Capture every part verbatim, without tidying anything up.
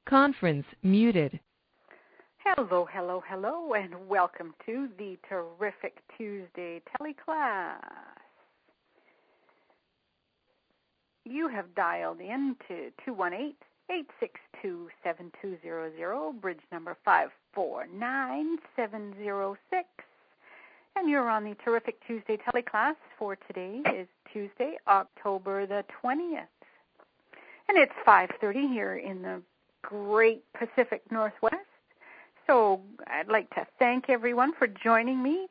Conference muted. Hello, hello, hello, and welcome to the Terrific Tuesday teleclass. You have dialed in to two one eight, eight six two, seven two zero zero, bridge number five four nine seven zero six, and you're on the Terrific Tuesday teleclass for today is Tuesday, October the twentieth. And it's five thirty here in the great Pacific Northwest. So I'd like to thank everyone for joining me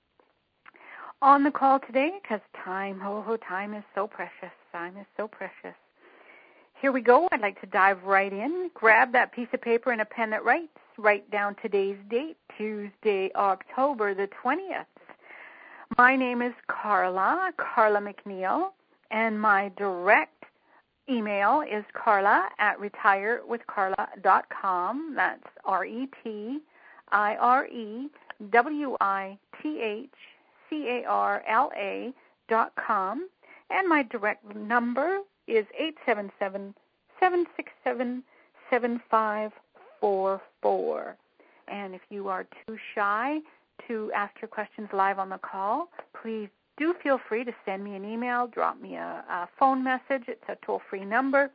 on the call today because time, oh, time is so precious. Time is so precious. Here we go. I'd like to dive right in. Grab that piece of paper and a pen that writes. Write down today's date, Tuesday, October the twentieth. My name is Carla, Carla McNeil, and my direct email is carla at retire with carla dot com. That's R E T I R E W I T H C A R L A dot com. And my direct number is eight seven seven, seven six seven, seven five four four. And if you are too shy to ask your questions live on the call, please do feel free to send me an email, drop me a, a phone message. It's a toll-free number.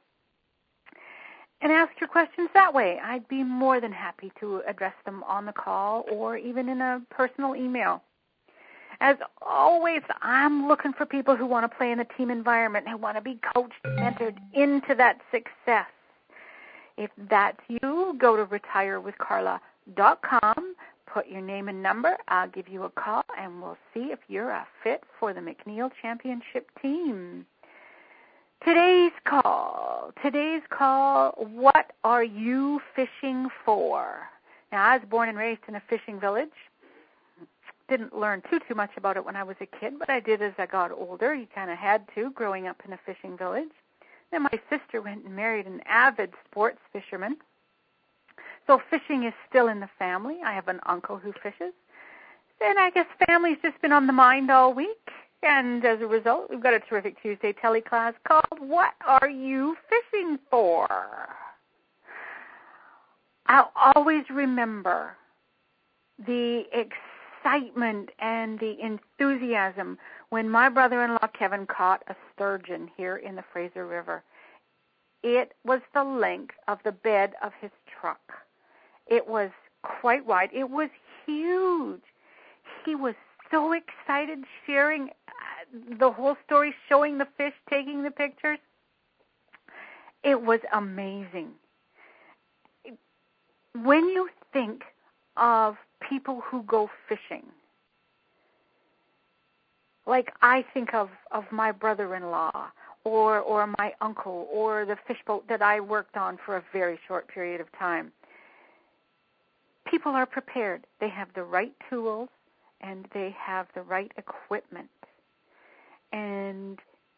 And ask your questions that way. I'd be more than happy to address them on the call or even in a personal email. As always, I'm looking for people who want to play in a team environment and who want to be coached and mentored into that success. If that's you, go to retire with carla dot com. Put your name and number. I'll give you a call, and we'll see if you're a fit for the McNeil Championship team. Today's call. Today's call, what are you fishing for? Now, I was born and raised in a fishing village. Didn't learn too, too much about it when I was a kid, but I did as I got older. You kind of had to, growing up in a fishing village. Then my sister went and married an avid sports fisherman. So fishing is still in the family. I have an uncle who fishes. And I guess family's just been on the mind all week. And as a result, we've got a Terrific Tuesday teleclass called What Are You Fishing For? I'll always remember the excitement and the enthusiasm when my brother-in-law Kevin caught a sturgeon here in the Fraser River. It was the length of the bed of his truck. It was quite wide. It was huge. He was so excited, sharing the whole story, showing the fish, taking the pictures. It was amazing. When you think of people who go fishing, like I think of, of my brother-in-law or, or my uncle or the fish boat that I worked on for a very short period of time, people are prepared. They have the right tools and they have the right equipment. And,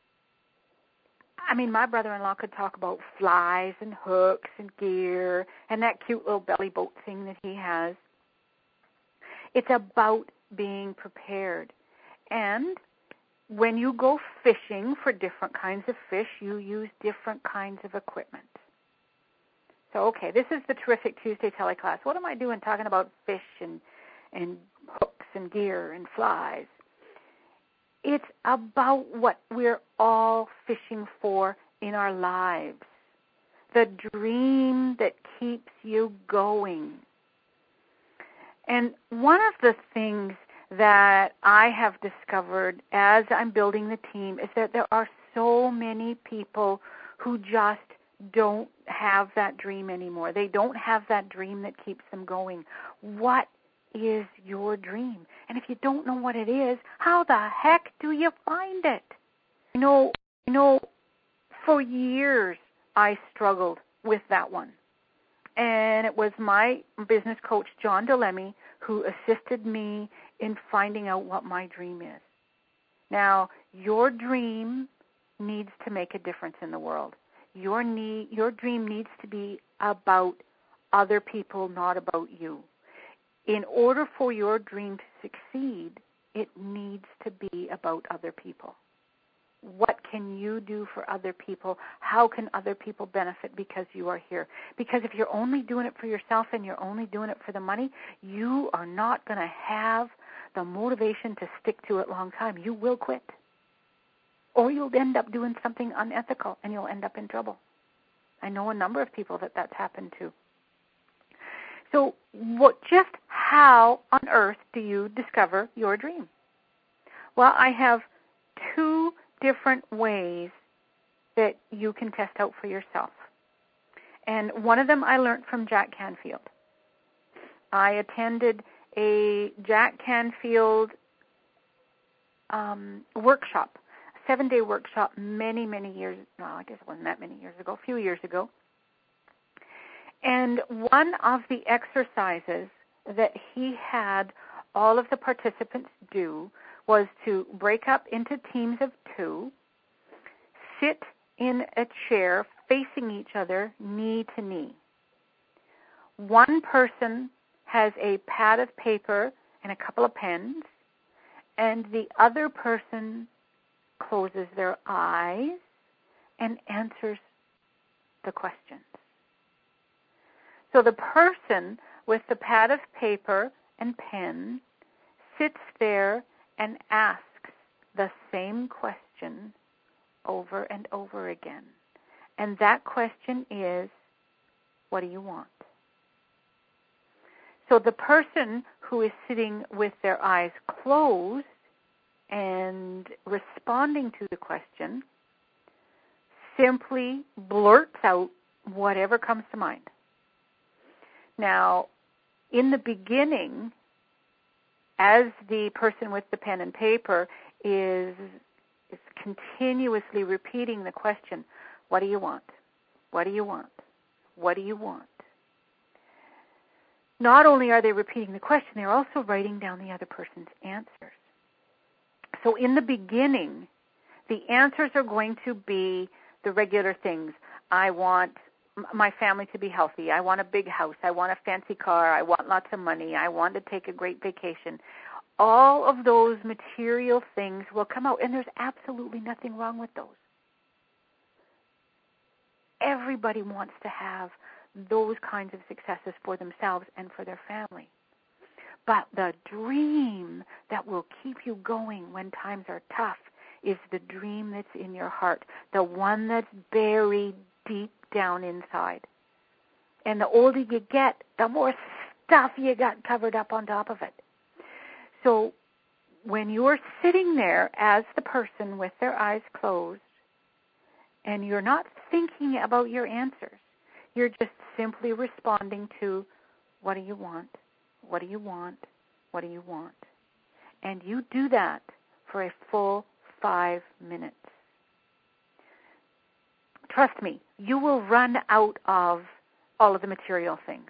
I mean, my brother-in-law could talk about flies and hooks and gear and that cute little belly boat thing that he has. It's about being prepared. And when you go fishing for different kinds of fish, you use different kinds of equipment. So, okay, this is the Terrific Tuesday teleclass. What am I doing talking about fish and, and hooks and gear and flies? It's about what we're all fishing for in our lives, the dream that keeps you going. And one of the things that I have discovered as I'm building the team is that there are so many people who just don't have that dream anymore. They don't have that dream that keeps them going. What is your dream? And if you don't know what it is, how the heck do you find it? You know, you know, for years I struggled with that one. And it was my business coach, John DeLemme, who assisted me in finding out what my dream is. Now, your dream needs to make a difference in the world. Your need, your dream needs to be about other people, not about you. In order for your dream to succeed, it needs to be about other people. What can you do for other people? How can other people benefit because you are here? Because if you're only doing it for yourself and you're only doing it for the money, you are not going to have the motivation to stick to it long time. You will quit. Or you'll end up doing something unethical and you'll end up in trouble. I know a number of people that that's happened to. So what, just how on earth do you discover your dream? Well, I have two different ways that you can test out for yourself. And one of them I learned from Jack Canfield. I attended a Jack Canfield um, workshop, a seven-day workshop many, many years, no, I guess it wasn't that many years ago, a few years ago. And one of the exercises that he had all of the participants do was to break up into teams of two, sit in a chair facing each other, knee to knee. One person has a pad of paper and a couple of pens, and the other person closes their eyes and answers the questions. So the person with the pad of paper and pen sits there and asks the same question over and over again. And that question is, what do you want? So the person who is sitting with their eyes closed and responding to the question simply blurts out whatever comes to mind. Now, in the beginning, as the person with the pen and paper is, is continuously repeating the question, what do you want? What do you want? What do you want? Not only are they repeating the question, they're also writing down the other person's answers. So in the beginning, the answers are going to be the regular things. I want my family to be healthy. I want a big house. I want a fancy car. I want lots of money. I want to take a great vacation. All of those material things will come out, and there's absolutely nothing wrong with those. Everybody wants to have those kinds of successes for themselves and for their family. But the dream that will keep you going when times are tough is the dream that's in your heart, the one that's buried deep down inside. And the older you get, the more stuff you got covered up on top of it. So when you're sitting there as the person with their eyes closed, and you're not thinking about your answers, you're just simply responding to, what do you want? What do you want? What do you want? And you do that for a full five minutes. Trust me, you will run out of all of the material things.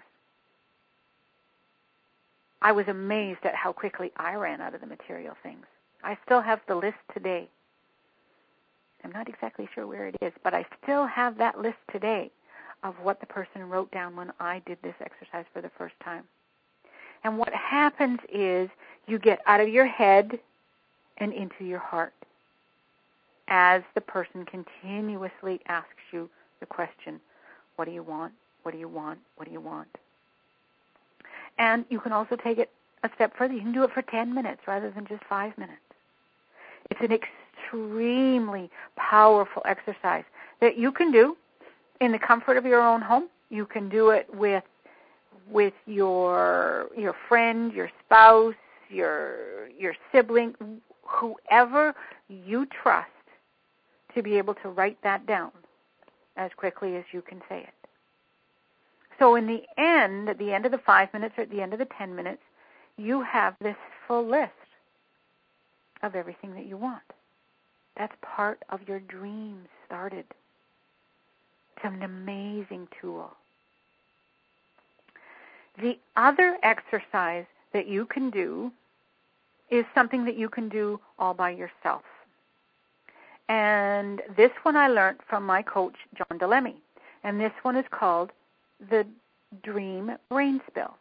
I was amazed at how quickly I ran out of the material things. I still have the list today. I'm not exactly sure where it is, but I still have that list today of what the person wrote down when I did this exercise for the first time. And what happens is you get out of your head and into your heart as the person continuously asks you the question, what do you want? What do you want? What do you want? And you can also take it a step further. You can do it for ten minutes rather than just five minutes. It's an extremely powerful exercise that you can do in the comfort of your own home. You can do it with with your your friend, your spouse, your your sibling, whoever you trust to be able to write that down as quickly as you can say it. So in the end, at the end of the five minutes or at the end of the ten minutes, you have this full list of everything that you want. That's part of your dream started. It's an amazing tool. The other exercise that you can do is something that you can do all by yourself. And this one I learned from my coach, John DeLemme. And this one is called the Dream Brain Spill.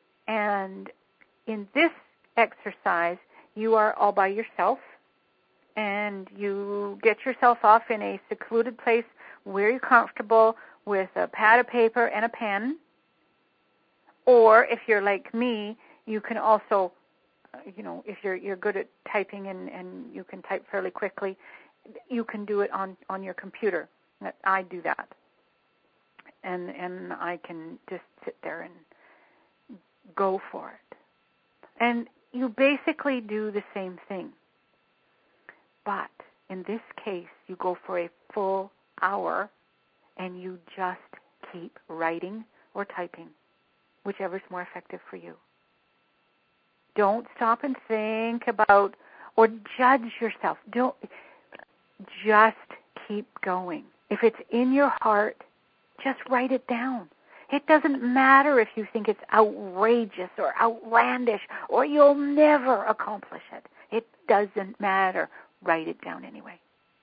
And in this exercise, you are all by yourself and you get yourself off in a secluded place where you're comfortable with a pad of paper and a pen. Or if you're like me, you can also, uh, you know, if you're you're good at typing and, and you can type fairly quickly, you can do it on, on your computer. I do that. And and I can just sit there and go for it. And you basically do the same thing. But in this case, you go for a full hour and you just keep writing or typing, whichever is more effective for you. Don't stop and think about or judge yourself. Don't just keep going. If it's in your heart, just write it down. It doesn't matter if you think it's outrageous or outlandish or you'll never accomplish it. It doesn't matter. Write it down anyway.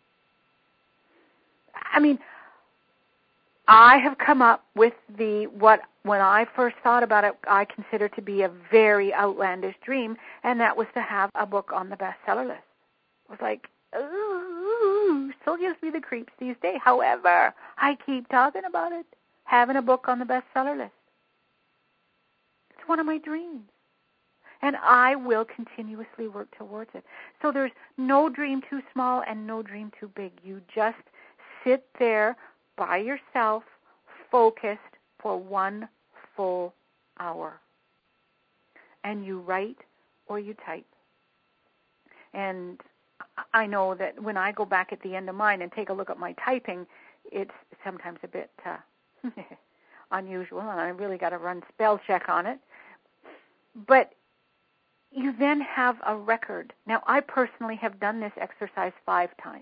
I mean, I have come up with the, what, when I first thought about it, I considered to be a very outlandish dream, and that was to have a book on the bestseller list. It was like, ooh, still gives me the creeps these days. However, I keep talking about it, having a book on the bestseller list. It's one of my dreams. And I will continuously work towards it. So there's no dream too small and no dream too big. You just sit there by yourself, focused for one full hour. And you write or you type. And I know that when I go back at the end of mine and take a look at my typing, it's sometimes a bit uh, unusual, and I really got to run spell check on it. But you then have a record. Now, I personally have done this exercise five times.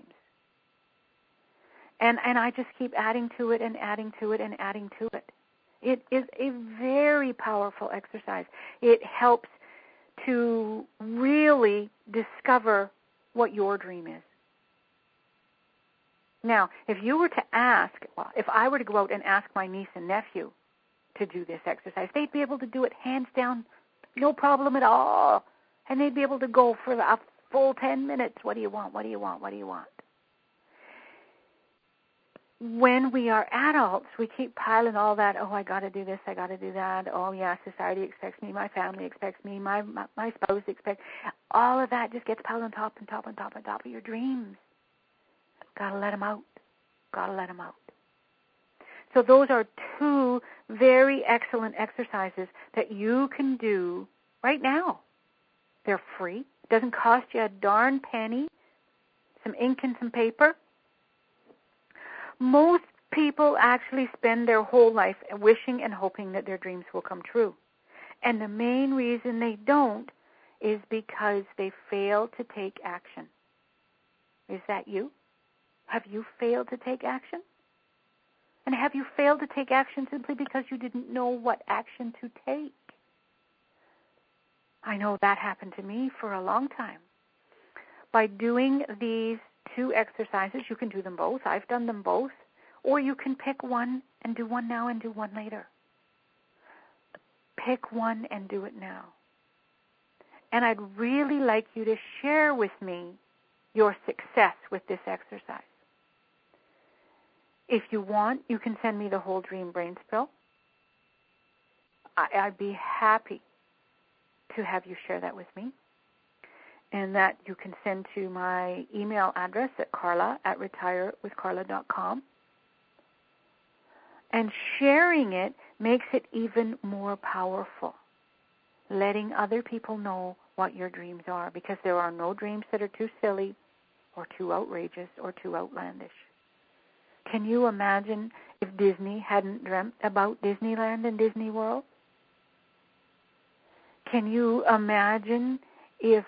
And and I just keep adding to it and adding to it and adding to it. It is a very powerful exercise. It helps to really discover what your dream is. Now, if you were to ask, well, if I were to go out and ask my niece and nephew to do this exercise, they'd be able to do it hands down, no problem at all. And they'd be able to go for a full ten minutes. What do you want? What do you want? What do you want? When we are adults, we keep piling all that, oh, I got to do this, I got to do that. Oh, yeah, society expects me, my family expects me, my, my my spouse expects. All of that just gets piled on top and top and top and top of your dreams. Got to let them out. Got to let them out. So those are two very excellent exercises that you can do right now. They're free. It doesn't cost you a darn penny. Some ink and some paper. Most people actually spend their whole life wishing and hoping that their dreams will come true. And the main reason they don't is because they fail to take action. Is that you? Have you failed to take action? And have you failed to take action simply because you didn't know what action to take? I know that happened to me for a long time. By doing these two exercises, you can do them both. I've done them both. Or you can pick one and do one now and do one later. Pick one and do it now. And I'd really like you to share with me your success with this exercise. If you want, you can send me the whole Dream Brain Spill. I, I'd be happy to have you share that with me. And that you can send to my email address at carla at retire with carla dot com. And sharing it makes it even more powerful. Letting other people know what your dreams are, because there are no dreams that are too silly or too outrageous or too outlandish. Can you imagine if Disney hadn't dreamt about Disneyland and Disney World? Can you imagine if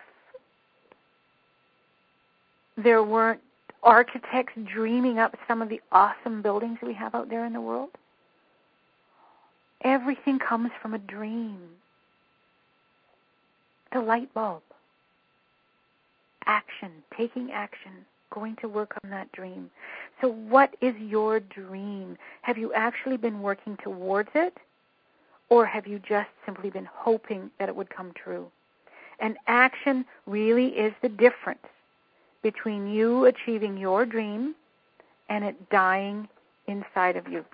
there weren't architects dreaming up some of the awesome buildings we have out there in the world? Everything comes from a dream. The light bulb. Action, taking action, going to work on that dream. So what is your dream? Have you actually been working towards it? Or have you just simply been hoping that it would come true? And action really is the difference between you achieving your dream and it dying inside of you.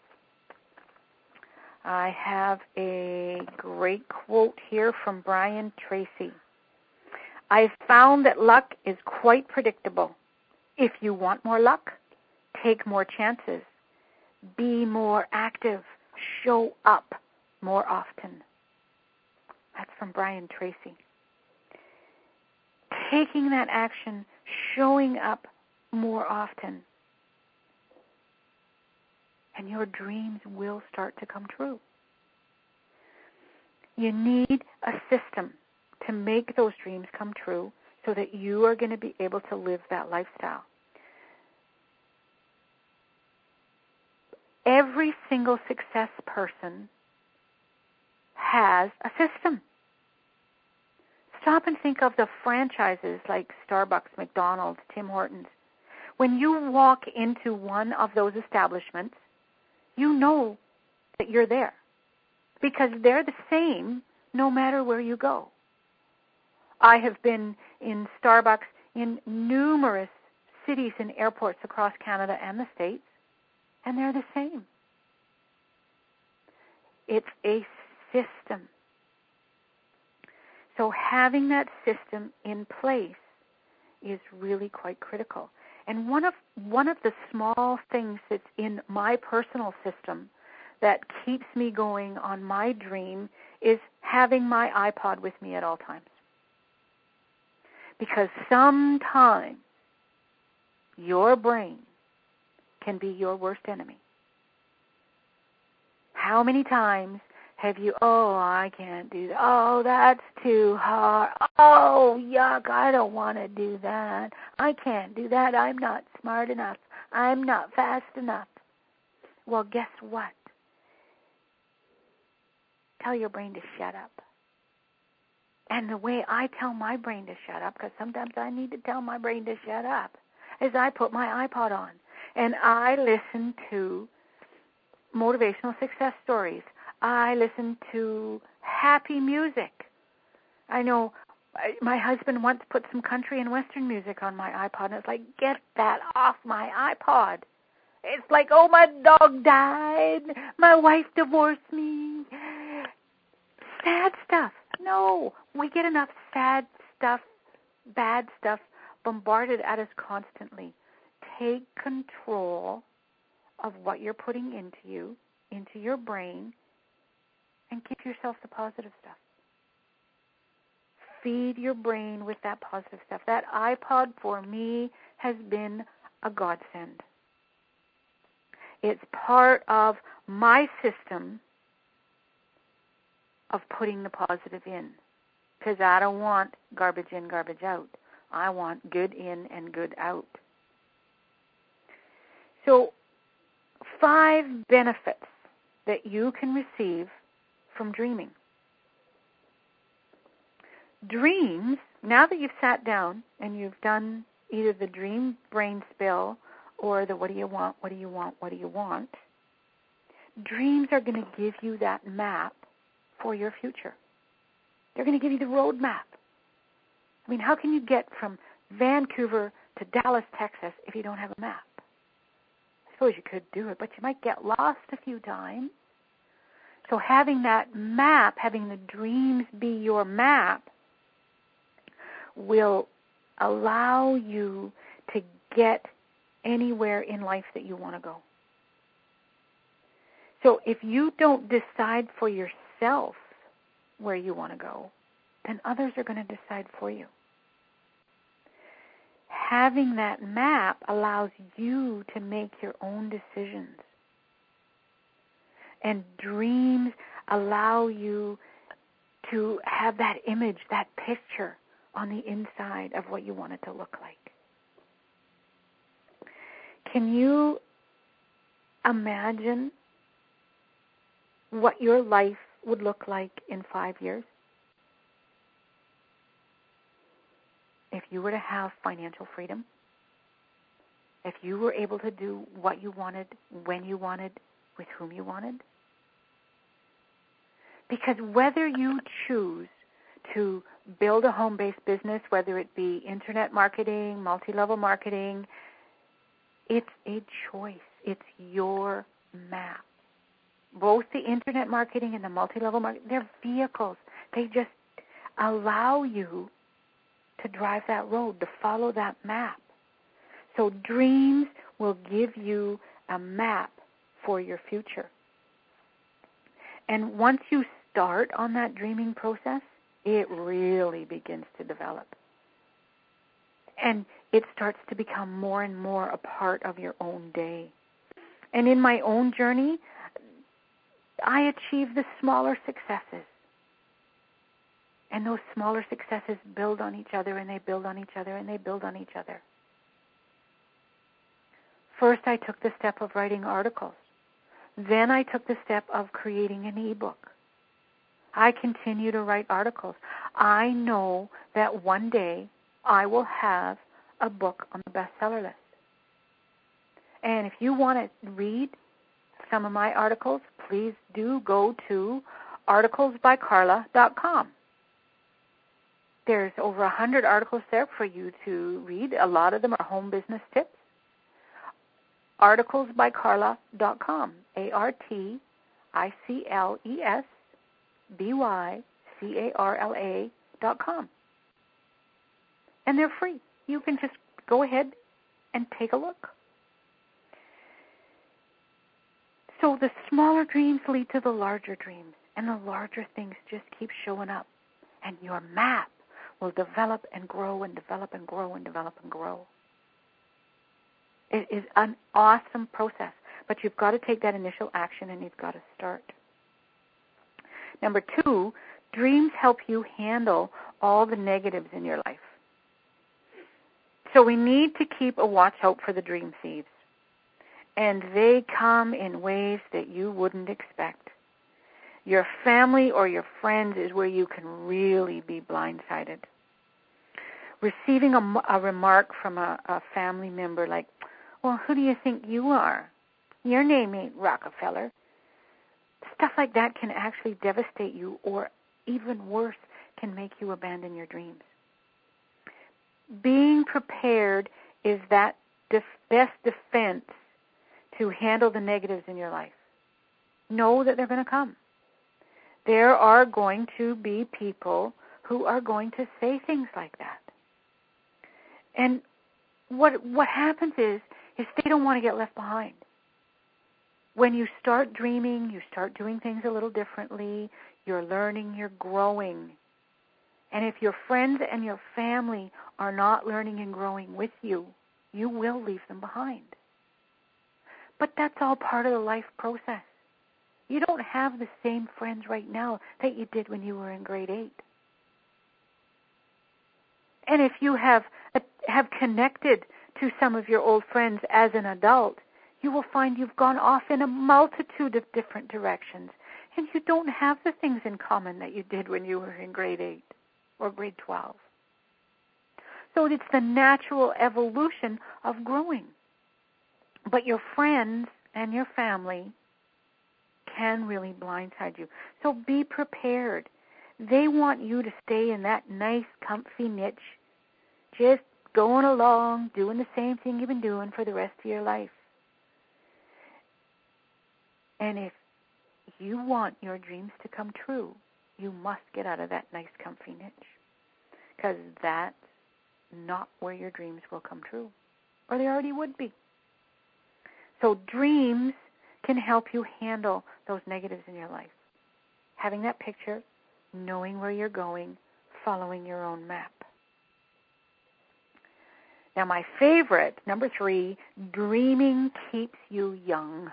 I have a great quote here from Brian Tracy. I've found that luck is quite predictable. If you want more luck, take more chances. Be more active. Show up more often. That's from Brian Tracy. Taking that action, showing up more often, and your dreams will start to come true. You need a system to make those dreams come true so that you are going to be able to live that lifestyle. Every single success person has a system. Stop and think of the franchises like Starbucks, McDonald's, Tim Hortons. When you walk into one of those establishments, you know that you're there because they're the same no matter where you go. I have been in Starbucks in numerous cities and airports across Canada and the States, and they're the same. It's a system. So having that system in place is really quite critical. And one of one of the small things that's in my personal system that keeps me going on my dream is having my iPod with me at all times. Because sometimes your brain can be your worst enemy. How many times have you, oh, I can't do that. Oh, that's too hard. Oh, yuck, I don't want to do that. I can't do that. I'm not smart enough. I'm not fast enough. Well, guess what? Tell your brain to shut up. And the way I tell my brain to shut up, because sometimes I need to tell my brain to shut up, is I put my iPod on and I listen to motivational success stories. I listen to happy music. I know my husband once put some country and western music on my iPod, and it's like, get that off my iPod. It's like, oh, my dog died. My wife divorced me. Sad stuff. No, we get enough sad stuff, bad stuff bombarded at us constantly. Take control of what you're putting into you, into your brain, and give yourself the positive stuff. Feed your brain with that positive stuff. That iPod for me has been a godsend. It's part of my system of putting the positive in, because I don't want garbage in, garbage out. I want good in and good out. So, five benefits that you can receive from dreaming. Dreams, now that you've sat down and you've done either the dream brain spill or the what do you want, what do you want, what do you want, dreams are going to give you that map for your future. They're going to give you the road map. I mean, how can you get from Vancouver to Dallas, Texas if you don't have a map? I suppose you could do it, but you might get lost a few times. So having that map, having the dreams be your map, will allow you to get anywhere in life that you want to go. So if you don't decide for yourself where you want to go, then others are going to decide for you. Having that map allows you to make your own decisions. And dreams allow you to have that image, that picture on the inside of what you want it to look like. Can you imagine what your life would look like in five years? If you were to have financial freedom, if you were able to do what you wanted, when you wanted, with whom you wanted. Because whether you choose to build a home-based business, whether it be internet marketing, multi-level marketing, it's a choice. It's your map. Both the internet marketing and the multi-level marketing, they're vehicles. They just allow you to drive that road, to follow that map. So dreams will give you a map for your future. And once you start on that dreaming process, it really begins to develop. And it starts to become more and more a part of your own day. And in my own journey, I achieve the smaller successes. And those smaller successes build on each other, and they build on each other, and they build on each other. First, I took the step of writing articles. Then I took the step of creating an ebook. I continue to write articles. I know that one day I will have a book on the bestseller list. And if you want to read some of my articles, please do go to articles by carla dot com. There's over one hundred articles there for you to read. A lot of them are home business tips. articles by carla dot com. A R T I C L E S B Y C A R L A dot com. And they're free. You can just go ahead and take a look. So the smaller dreams lead to the larger dreams, and the larger things just keep showing up. And your map will develop and grow and develop and grow and develop and grow. It is an awesome process, but you've got to take that initial action and you've got to start. Number two, dreams help you handle all the negatives in your life. So we need to keep a watch out for the dream thieves. And they come in ways that you wouldn't expect. Your family or your friends is where you can really be blindsided. Receiving a, a remark from a, a family member like, well, who do you think you are? Your name ain't Rockefeller. Stuff like that can actually devastate you, or even worse, can make you abandon your dreams. Being prepared is that def- best defense to handle the negatives in your life. Know that they're going to come. There are going to be people who are going to say things like that. And what what happens is, is they don't want to get left behind. When you start dreaming, you start doing things a little differently, you're learning, you're growing. And if your friends and your family are not learning and growing with you, you will leave them behind. But that's all part of the life process. You don't have the same friends right now that you did when you were in grade eight. And if you have have connected to some of your old friends as an adult, you will find you've gone off in a multitude of different directions, and you don't have the things in common that you did when you were in grade eight or grade twelve. So it's the natural evolution of growing. But your friends and your family can really blindside you. So be prepared. They want you to stay in that nice, comfy niche, just going along, doing the same thing you've been doing for the rest of your life. And if you want your dreams to come true, you must get out of that nice, comfy niche, because that's not where your dreams will come true, or they already would be. So dreams can help you handle those negatives in your life. Having that picture, knowing where you're going, following your own map. Now my favorite, number three, dreaming keeps you young.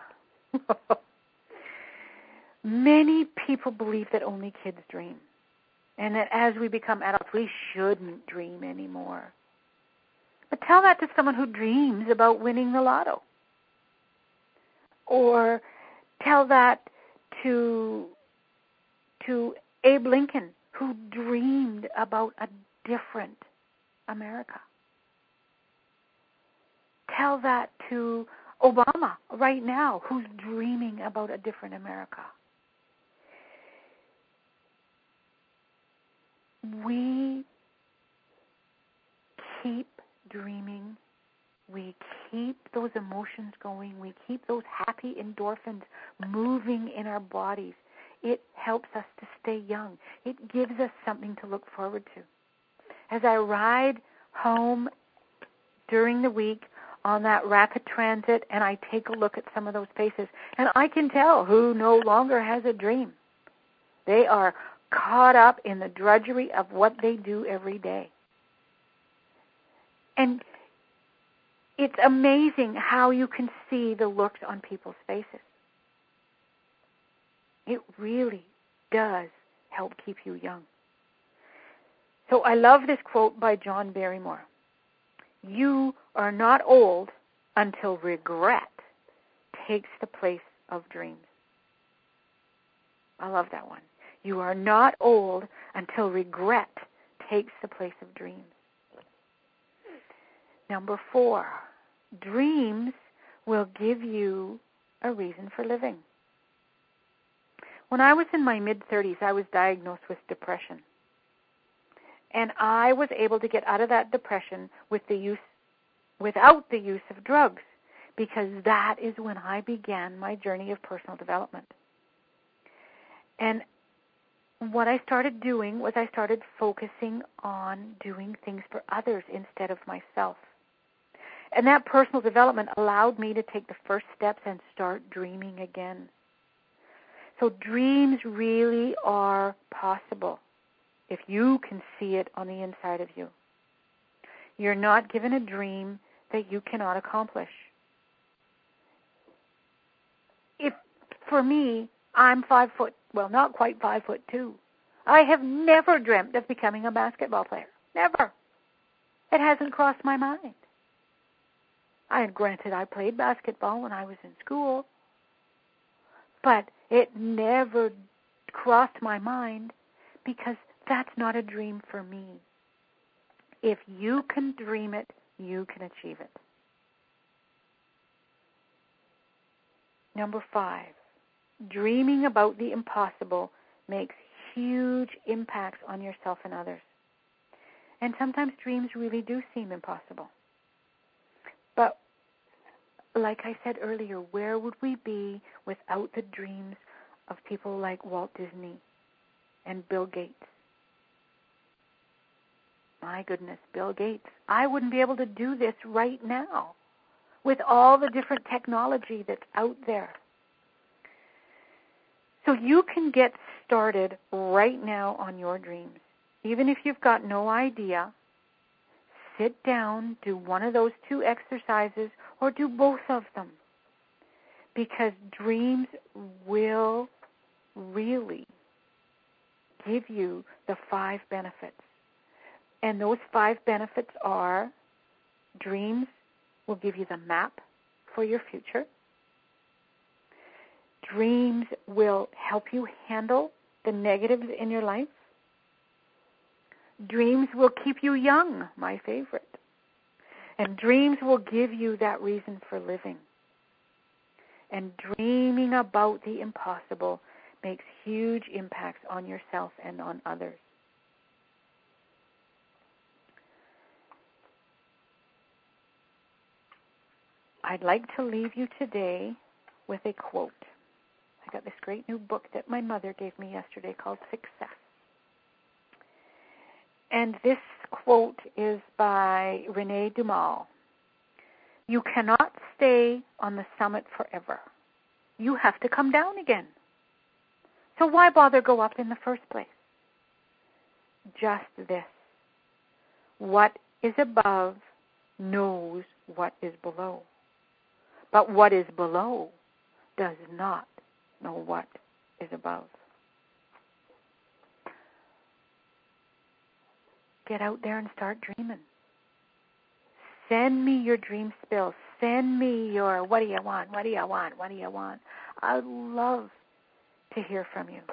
Many people believe that only kids dream, and that as we become adults, we shouldn't dream anymore. But tell that to someone who dreams about winning the lotto. Or tell that to to Abe Lincoln, who dreamed about a different America. Tell that to Obama right now, who's dreaming about a different America. we keep dreaming. We keep those emotions going. We keep those happy endorphins moving in our bodies. It helps us to stay young. It gives us something to look forward to. As I ride home during the week on that rapid transit and I take a look at some of those faces, and I can tell who no longer has a dream. They are caught up in the drudgery of what they do every day. And it's amazing how you can see the looks on people's faces. It really does help keep you young. So I love this quote by John Barrymore. You are not old until regret takes the place of dreams. I love that one. You are not old until regret takes the place of dreams. Number four, dreams will give you a reason for living. When I was in my mid-thirties, I was diagnosed with depression. And I was able to get out of that depression with the use, without the use of drugs, because that is when I began my journey of personal development. And what I started doing was I started focusing on doing things for others instead of myself. And that personal development allowed me to take the first steps and start dreaming again. So dreams really are possible if you can see it on the inside of you. You're not given a dream that you cannot accomplish. If, for me, I'm five foot, well, not quite five foot two. I have never dreamt of becoming a basketball player. Never. It hasn't crossed my mind. I granted I played basketball when I was in school, but it never crossed my mind because that's not a dream for me. If you can dream it, you can achieve it. Number five, dreaming about the impossible makes huge impacts on yourself and others. And sometimes dreams really do seem impossible. But like I said earlier, where would we be without the dreams of people like Walt Disney and Bill Gates? My goodness, Bill Gates. I wouldn't be able to do this right now with all the different technology that's out there. So you can get started right now on your dreams. Even if you've got no idea, sit down, do one of those two exercises, or do both of them. Because dreams will really give you the five benefits. And those five benefits are, dreams will give you the map for your future. Dreams will help you handle the negatives in your life. Dreams will keep you young, my favorite. And dreams will give you that reason for living. And dreaming about the impossible makes huge impacts on yourself and on others. I'd like to leave you today with a quote. I got this great new book that my mother gave me yesterday called Success. And this quote is by Renee Dumal. You cannot stay on the summit forever. You have to come down again. So why bother go up in the first place? Just this. What is above knows what is below. But what is below does not know what is above. Get out there and start dreaming. Send me your dream spills. Send me your, what do you want, what do you want, what do you want? I'd love to hear from you.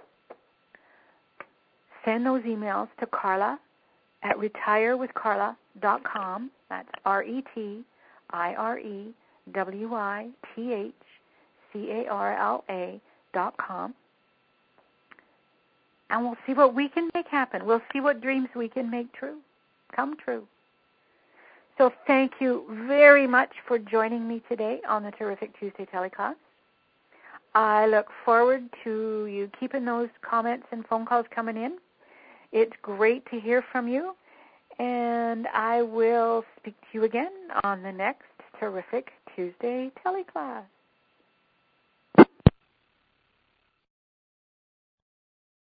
Send those emails to Carla at retire with carla dot com. That's R E T I R E W I T H C A R L A dot com. and we'll see what we can make happen. We'll see what dreams we can make true, come true. So thank you very much for joining me today on the Terrific Tuesday telecast. I look forward to you keeping those comments and phone calls coming in. It's great to hear from you, and I will speak to you again on the next Terrific Tuesday teleclass.